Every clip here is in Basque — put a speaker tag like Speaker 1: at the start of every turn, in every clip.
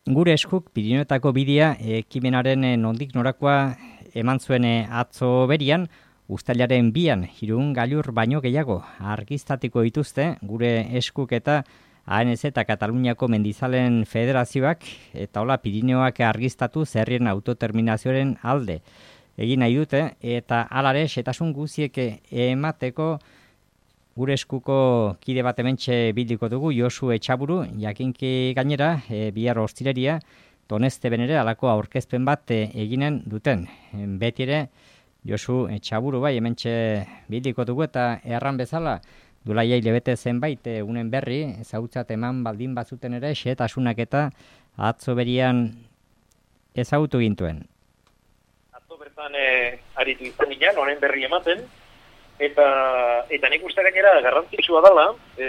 Speaker 1: Gure eskuk Pirinioetako bidea ekimenaren nondik norakoa eman zuen atzo berian, uztailaren 2an 3 gailur baino gehiago argiztatiko dituzte gure eskuk eta ANC eta Kataluniako Mendizaleen Federazioak eta hola Pirineoak argiztatu herrien autoterminazioaren alde egin nahi dute eta halare xetasun guziek emateko gure eskuko kide bat hementxe bildiko dugu, Josu Etxaburu, jakinki gainera, bihar ostireria, Donezte benere alako aurkezpen bat eginen duten. Beti ere, Josu Etxaburu bai, hementxe bildiko dugu eta erran bezala, dulaia hilebete zenbait unen berri, ezagutzat eman baldin bazuten ere, xetasunak eta atzo berian ezagutu gintuen.
Speaker 2: Atzo bertan aritu izan ginen, honen berri ematen, Eta nik uste gainera garrantzitsua dela,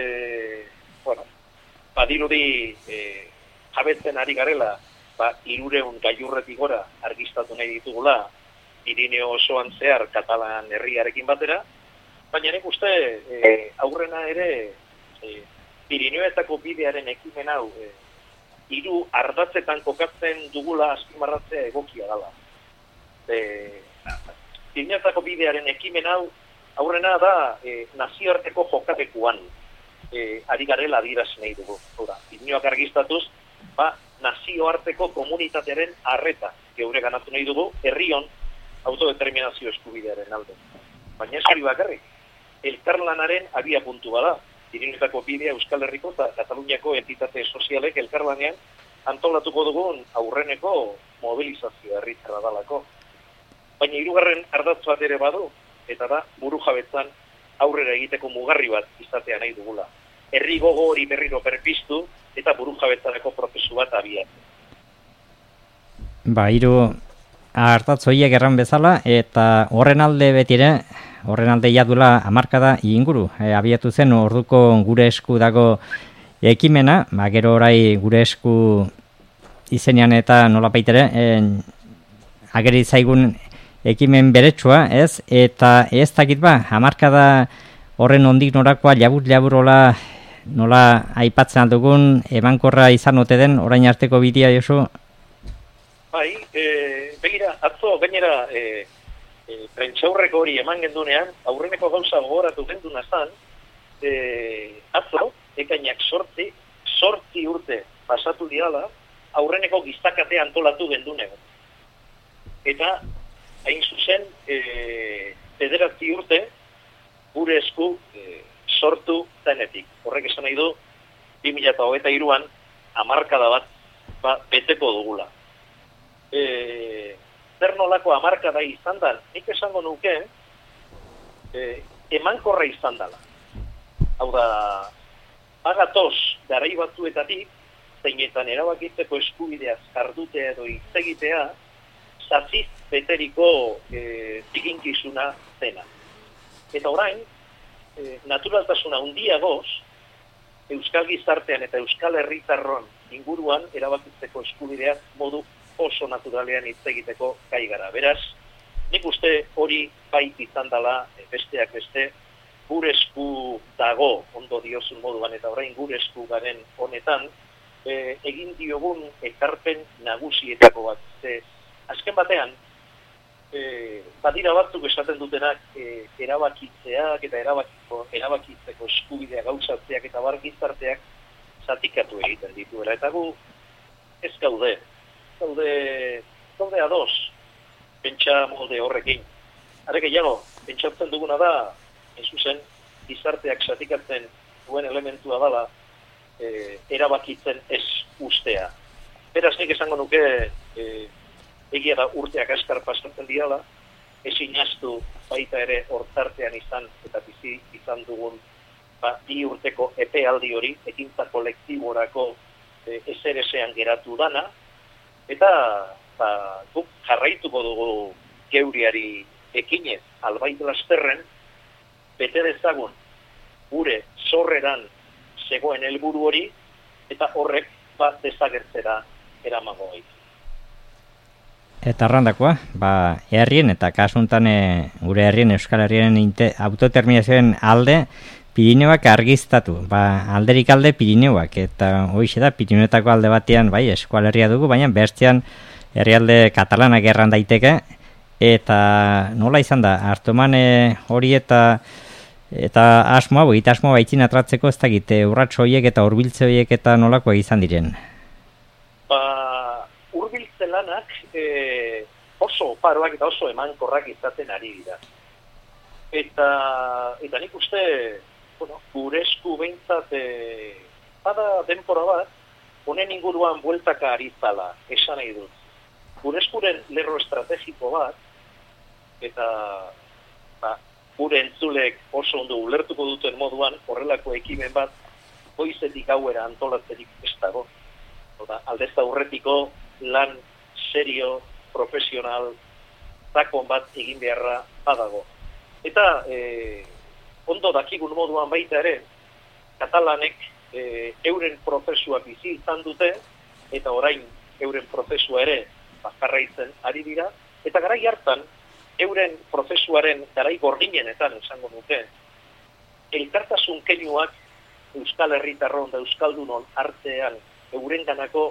Speaker 2: badirudi jabetzen ari garela, 300 gailurretik gora argiztatu nahi ditugula, Pirineo osoan zehar Katalan herriarekin batera, baina nik uste aurrena ere Pirineoetako bidearen ekimen hau 3 ardatzetan kokatzen dugula azpimarratzea egokia dela. Pirineoetako bidearen ekimen hau aurrena da nazioarteko jokatekuan ari garela adierazi nahi dugu. Pirineoak argiztatuz, nazioarteko komunitatearen arreta geure ganatu nahi dugu, herrion autodeterminazio eskubidearen alde. Baina ez hori bakarrik, elkarlanaren abiapuntu bada. Pirineoetako bidea Euskal Herriko eta Kataluniako entitate sozialek elkarlanean antolatuko dugun aurreneko mobilizazio herritarra dalako. Baina 3. ardatz bat ere badu, eta da burujabetzan aurrera egiteko mugarri bat izatea nahi dugula. Herri gogo hori berriro berpiztu eta burujabetzarako prozesu bat abiatzen.
Speaker 1: 3 ardatz horiek erran bezala eta horren alde betire, horren alde jadula hamarkada inguru. Abiatu zen orduko gure esku dago ekimena, gero orai gure esku izenean eta nola baitere, ageri zaigun ekimen beretsua, ez? Eta ez dakit hamarkada horren ondik norakoa labur-laburola nola aipatzen aldugun, emankorra izan ote den orain arteko bidea, Josu?
Speaker 2: Bai, begira, atzo gainera prentsaurreko hori eman gendunean, aurreneko gauza gogoratu genduna zan, atzo, ekainak 8 urte pasatu diala, aurreneko giztakatea antolatu gendunean. Eta hain zuzen, 9 urte gure esku sortu zenetik. Horrek esan nahi du, 2023an hamarkada bat beteko dugula. Zer nolako hamarkada izan da, nik esango nuke, emankorra izan dela. Hau da, agatoz garai batzuetatik, zeinetan erabakitzeko eskubideaz jardutea edo hitz egitea, zaziz beteriko ziginkizuna zena. Eta orain, naturaltasuna handiagoz, Euskal Gizartean eta Euskal Herritarron inguruan erabakitzeko eskubideak modu oso naturalean hitz egiteko gai gara. Beraz, nik uste hori bait izan dela besteak beste, gure esku dago ondo diozun moduan eta orain gure esku garen honetan, egin diogun ekarpen nagusietako bat. Azken batean, badira batzuk esaten dutenak erabakitzeak eta erabakitzeko eskubidea gauzatzeak eta Gizarteak zatikatu egiten dituela. Eta gu ez gaude ados pentsa molde horrekin. Are gehiago, pentsatzen duguna da, ez zuzen, Gizarteak zatikatzen duen elementua dela erabakitzen ez ustea. Beraz nik esango nuke egia da urteak askar pasatzen diala, ezin astu baita ere hortartean izan eta bizi izan dugun 2 urteko epealdi hori, ekintza kolektiborako ezeresean geratu dana, eta guk jarraituko dugu geuriari ekinez albait lasterren, bete dezagun gure zorreran zegoen helburu hori, eta horrek desagertzera eramango gaitu.
Speaker 1: Eta arrandakoa, herrien eta kasuntan gure herrien Euskal Herrien autoterminazioen alde Pirineoak argiztatu, alderik alde Pirineoak, eta hoixe da, Pirineoetako alde batean, bai, eskualerria dugu, baina bestean herrialde katalanak erran daiteke, eta nola izan da, hartuman hori eta asmoa, asmoa baitzin atratzeko ez dakit, urrats horiek eta hurbiltze horiek eta nolakoa izan diren?
Speaker 2: Hurbiltze lanak oso oparoak eta oso emankorrak izaten ari dira. Eta nik uste, gure esku behintzat, bada denpora bat, honen inguruan bueltaka ari zala, esan nahi dut. Gure eskuren lerro estrategiko bat, eta gure entzulek oso ondo ulertuko duten moduan, horrelako ekimen bat, goizetik gauera antolatzerik ez dago. Aldez aurretiko lan serio, profesional, zakon bat egin beharra badago. Eta ondo dakigun moduan baita ere, katalanek euren prozesua bizi izan dute, eta orain euren prozesua ere jarraitzen ari dira, eta garai hartan, euren prozesuaren garai gordinenetan esango nuke, elkartasun keinuak Euskal Herritarron da Euskaldunon artean eurenganako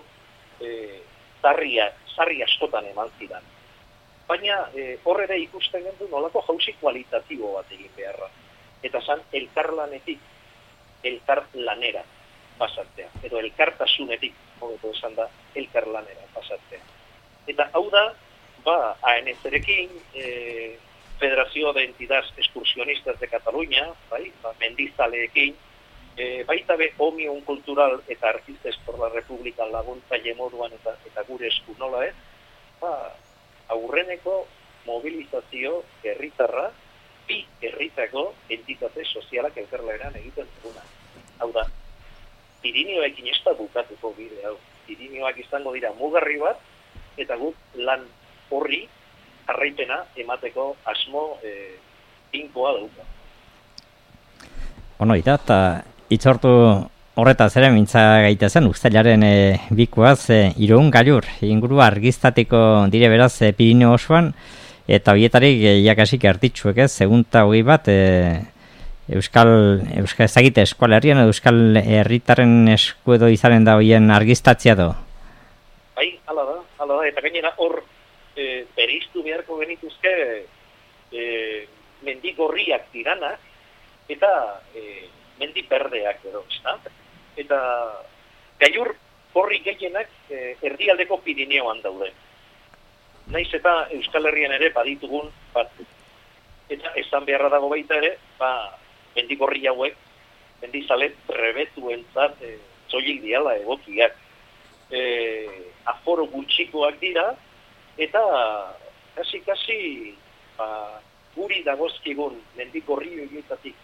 Speaker 2: sarri askotan eman zidan. Baina horre ikusten gendu nolako jauzi kualitatibo bat egin beharra. Eta zan elkarlanetik elkarlanera pasatzea. Edo elkartasunetik, hobeto esan da, elkarlanera pasatzea. Eta hau da, ANZ-rekin, Federació d'Entitats Excursionistas de Catalunya, mendizaleekin, baita be Òmnium Cultural eta Artistes por la República laguntzaile moduan eta gure esku nola ez, aurreneko mobilizazio herritarra, bi herritako entitate sozialak elkarlanean egiten duguna. Hau da, Pirineoekin ez da bukatuko bide hau. Pirineoak izango dira mugarri bat, eta guk lan horri jarraipena emateko asmo tinkoa dauka.
Speaker 1: Eta itzortu horretaz ere mintza gaitezen, uztailaren bikoaz Irun Gailur inguru argiztatiko dire beraz Pirineo osoan, eta horietarik jakasik artitzuek ez, segunta hogei bat Euskal ezagite eskualerrian edo Euskal herritarren esku edo izanen da horien argiztatzea do?
Speaker 2: Hala da, eta gainera hor bereiztu beharko genituzke mendi gorriak diranak eta mendi berdeak edo, eta gailur gorri gehienak erdialdeko Pirineoan daude. Naiz eta Euskal Herrian ere baditugun batzuk. Eta esan beharra dago baita ere, mendi gorri hauek, mendizale trebetuentzat soilik diala egokiak. Aforo gutxikoak dira, eta kasi guri dagozkigun mendiko rio horietatik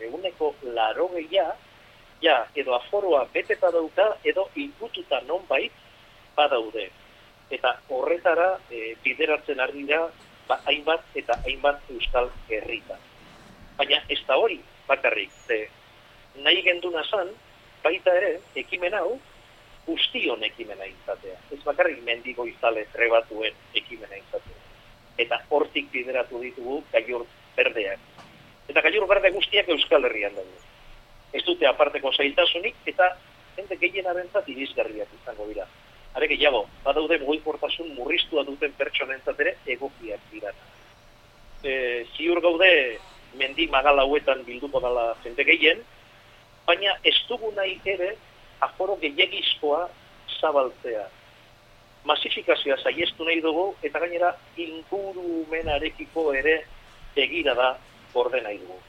Speaker 2: 80%, edo aforoa beteta dauka, edo ikututa nonbait badaude. Eta horretara bideratzen ari dira hainbat eta hainbat Euskal Herritan. Baina ez da hori bakarrik, nahi genduna zan, baita ere, ekimen hau, guztion ekimena izatea. Ez bakarrik mendigo izale trebatuen ekimena izatea. Eta hortik bideratu ditugu gailur berdeak. Eta gailur berde guztiak Euskal Herrian daude. Ez dute aparteko zailtasunik, eta jende gehienaren irisgarriak izango dira. Are gehiago, badaude mugikortasun murriztua duten pertsonentzat ere egokiak dira. Ziur gaude mendi magal hauetan bilduko dela jende gehien, baina ez dugu nahi ere aforo gehiagizkoa zabaltzea. Masifikazioa saiestu nahi dugu, eta gainera ingurumenarekiko ere egira da gorde nahi dugu.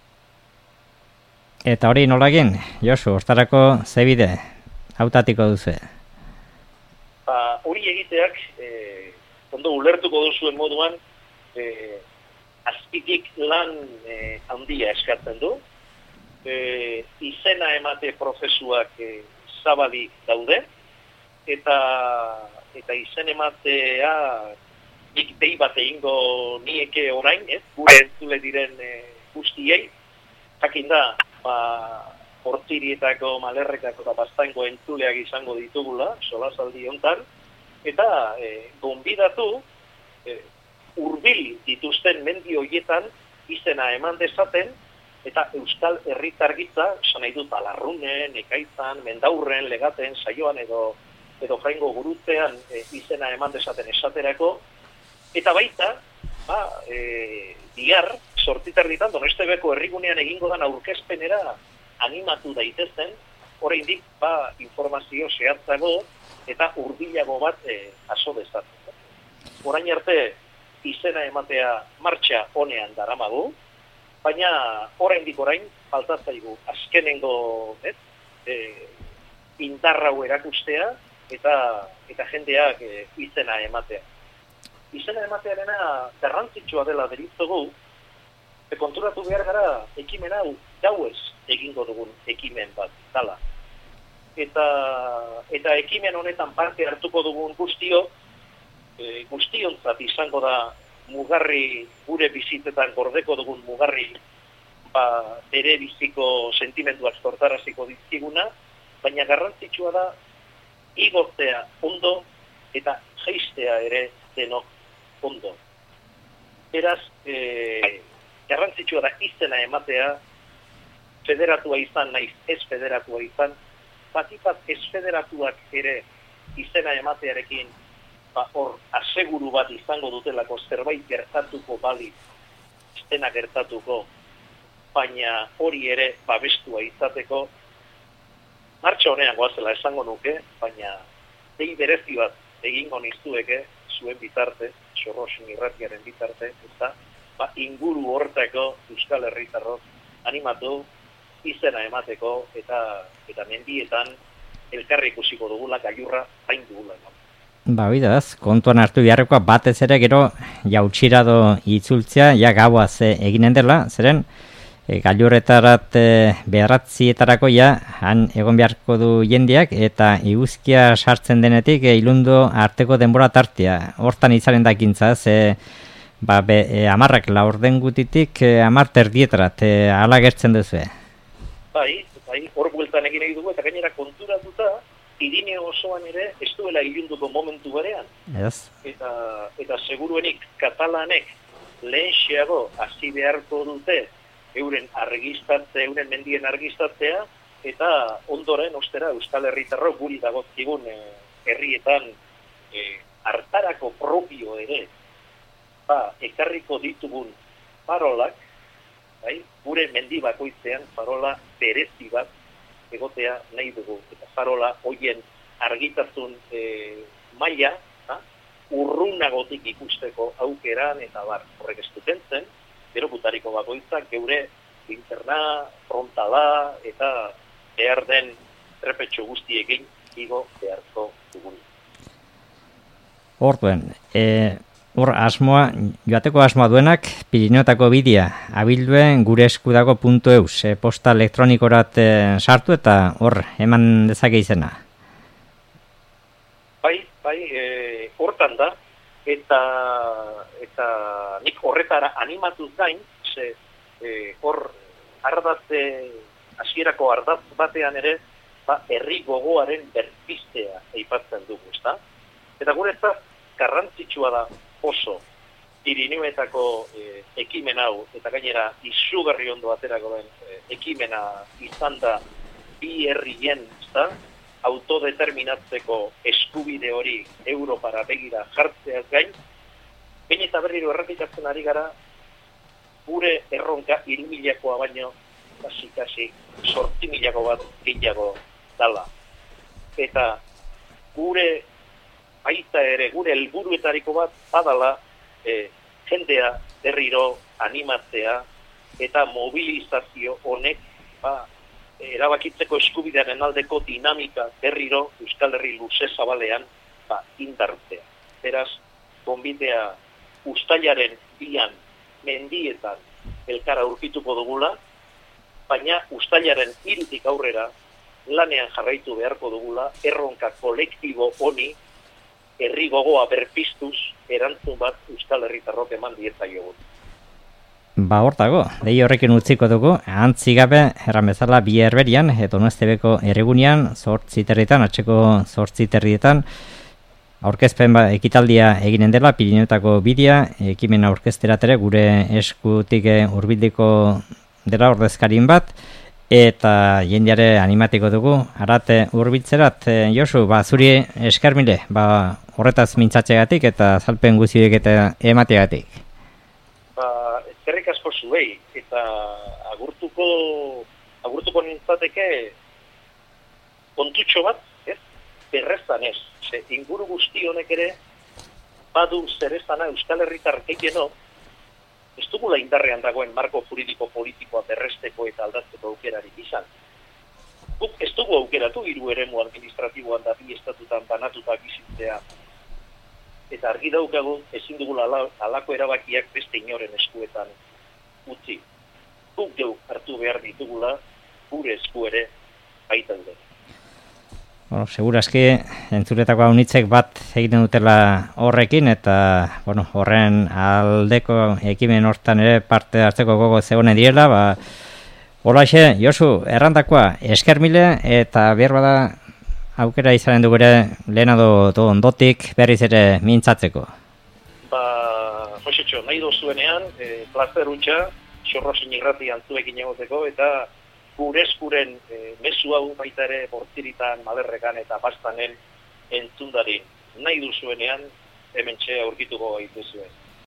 Speaker 1: Eta hori nola egin, Josu, hortarako zebide hautatiko duzu?
Speaker 2: Hori egiteak, ondo ulertuko duzuen moduan, azpitik lan handia eskatzen du, izena emate prozesuak zabalik daude, eta izen ematea nik behi bat egingo nieke orain, gure entzule diren guztiei, jakin da, Hortzirietako, Malerrekako eta Bastango entzuleak izango ditugula, solasaldi hontan, eta gonbidatu hurbil dituzten mendi horietan izena eman dezaten, eta euskal herritargitza, esan nahi dut Alarrunen, Ekaitzan, Mendaurren, Legaten, Saioan edo Jaingo Gurutzean izena eman desaten esaterako, eta baita, bihar, 8:00 Donostebeko herrigunean egingo dan aurkezpenera animatu daitezen, oraindik informazio zehatzago eta hurbilago bat jaso dezaten. Orain arte izena ematea martxa honean daramagu, baina oraindik falta zaigu azkenengo indarrau erakustea eta jendeak izena ematea. Izena ematearena garrantzitsua dela deritzogu, konturatu behar gara ekimen hau gauez egingo dugun ekimen bat dala. Eta ekimen honetan parte hartuko dugun guztiontzat izango da mugarri, gure bizitetan gordeko dugun mugarri, bere biziko sentimenduak sortaraziko dizkiguna, baina garrantzitsua da igortzea ondo eta jaistea ere denok ondo. Beraz, garrantzitsua da izena ematea, federatua izan naiz ez federatua izan, batipat ez federatuak ere izena ematearekin hor aseguru bat izango dutelako zerbait gertatuko bali, izena gertatuko, baina hori ere babestua izateko, martxa honean goazela esango nuke, baina dei berezi bat egingo nizueke zuen bitarte, Sorrosin irratiaren bitarte, eta inguru hortako Euskal Herritarrok animatu izena emateko eta mendietan elkarri ikusiko dugula gailurra zain dugula.
Speaker 1: Bidaz, kontuan hartu beharrekoa batez ere gero jautxirado itzultzea, gauaz eginen dela, zeren gailurretarat beharratzietarako han egon beharko du jendeak eta iguzkia sartzen denetik ilundu arteko denbora tartea. Hortan izaren dakintza, 10 laurden gutitik 10:30 ala gertzen duzu.
Speaker 2: Bai, hor bueltan egin nahi dugu eta gainera konturatuta Pirineo osoan ere ez duela ilunduko momentu berean.
Speaker 1: Yes.
Speaker 2: Eta seguruenik katalanek lehenxeago hasi beharko dute euren mendien argistatzea, eta ondoren ostera Euskal Herritarrok guri dagozkigun herrietan hartarako propio ere ekarriko ditugun farolak, gure mendi bakoitzean farola berezi bat egotea nahi dugu. Eta farola hoien argitasun maila urrunagotik ikusteko aukeran eta horrek ez duten zen, gero butariko bakoitzak geure linterna, frontala eta behar den trepetxo guztiekin igo beharko dugun.
Speaker 1: Orduen, hor joateko asmoa duenak Pirineotako bidea abilduen gure eskudago .eus posta elektronikorat sartu eta hor eman dezake izena.
Speaker 2: Bai, hortan da, eta nik horretara animatuz gain, hor hasierako ardatz batean ere, herri gogoaren berpiztea aipatzen dugu, ezta? Eta guretzat garrantzitsua da oso Pirineoetako ekimen hau, eta gainera izugarri ondo aterako den ekimena izan da bi herrien, ezta? Autodeterminatzeko eskubide hori Europara begira jartzeaz gain, behin eta berriro errepikatzen ari gara, gure erronka 3.000koa baino, kasi 8.000ko bat gehiago dala. Eta gure baita ere, gure helburuetariko bat badala jendea berriro animatzea eta mobilizazio honek erabakitzeko eskubidearen aldeko dinamika berriro Euskal Herri luze zabalean indartzea. Beraz, gonbitea uztailaren 2 mendietan elkara aurkituko dugula, baina uztailaren 3tik aurrera lanean jarraitu beharko dugula erronka kolektibo honi herri gogoa berpiztuz erantzun bat Euskal Herritarrok eman diezaiogun.
Speaker 1: Hortago, dei horrekin utziko dugu, antzigabe erran bezala bi herberian, Donostebeko herrigunean, 8:30, atzeko 8:30, aurkezpen ekitaldia eginen dela, Pirineotako bidea, ekimen aurkezteratere gure eskutik hurbildiko dela ordezkarin bat, eta jendeare animatiko dugu, arate hurbiltzerat. Josu, zuri eskermile, horretaz mintzatzegatik eta zalpen guztiek eta emategatik.
Speaker 2: Eskerrik asko zuei, eta agurtuko nintzateke kontutxo bat, berreztan ez. Inguru guzti honek ere, badu zerezana Euskal Herritar gehieno, ez dugula indarrean dagoen marko juridiko politikoa berresteko eta aldatzeko aukerarik izan. Guk ez dugu aukeratu hiru eremu administratiboan da bi estatutan banatuta bizitzea. Eta argi daukagu ezin dugula halako erabakiak beste inoren eskuetan utzi. Guk geu hartu behar ditugula, gure esku ere baitaude.
Speaker 1: Segurazki entzuretako haunitzek bat egiten dutela horrekin, eta horren aldeko ekimen hortan ere parte hartzeko gogo zegoen diela. Holaxe, Josu, errandakoa eskermile, eta behar bada aukera izanen dugu ere lehenado ondotik berriz ere mintzatzeko.
Speaker 2: Josetxo, nahi dozuenean, plazer utxa, Xorrosin irratian zuekin egoteko, eta gure eskuren mezu hau baita ere Bortziritan, Maderrekan eta Bastanen entzundarin nahi duzuenean hementxe aurkituko gaituzuen.